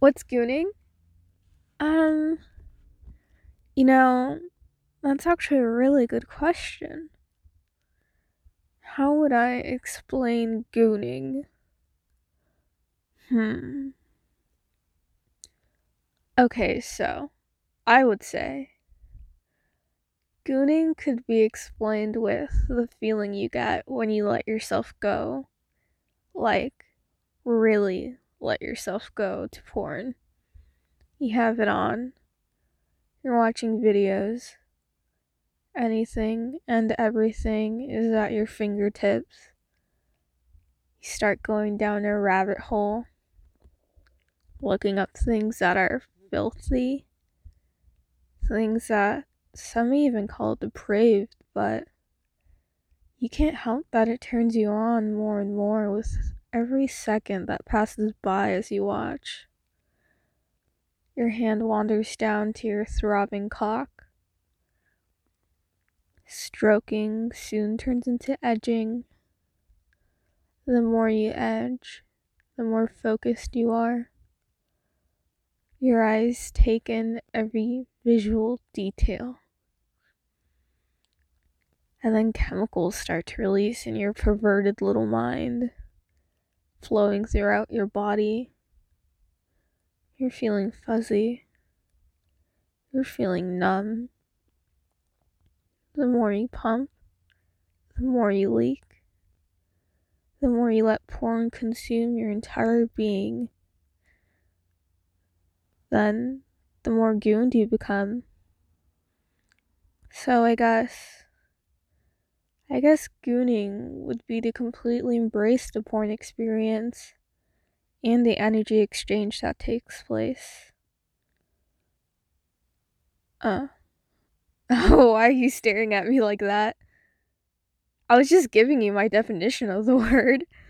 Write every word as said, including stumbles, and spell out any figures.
What's gooning? Um, you know, that's actually a really good question. How would I explain gooning? Hmm. Okay, so I would say gooning could be explained with the feeling you get when you let yourself go. Like, really let yourself go to porn. You have it on, you're watching videos, anything and everything is at your fingertips. You start going down a rabbit hole, looking up things that are filthy, things that some even call depraved, but you can't help that it turns you on more and more with every second that passes by as you watch. Your hand wanders down to your throbbing cock. Stroking soon turns into edging. The more you edge, the more focused you are. Your eyes take in every visual detail. And then chemicals start to release in your perverted little mind, flowing throughout your body. You're feeling fuzzy. You're feeling numb. The more you pump, the more you leak. The more you let porn consume your entire being, then the more gooned you become. So I guess, I guess gooning would be to completely embrace the porn experience and the energy exchange that takes place. Uh, oh, why are you staring at me like that? I was just giving you my definition of the word.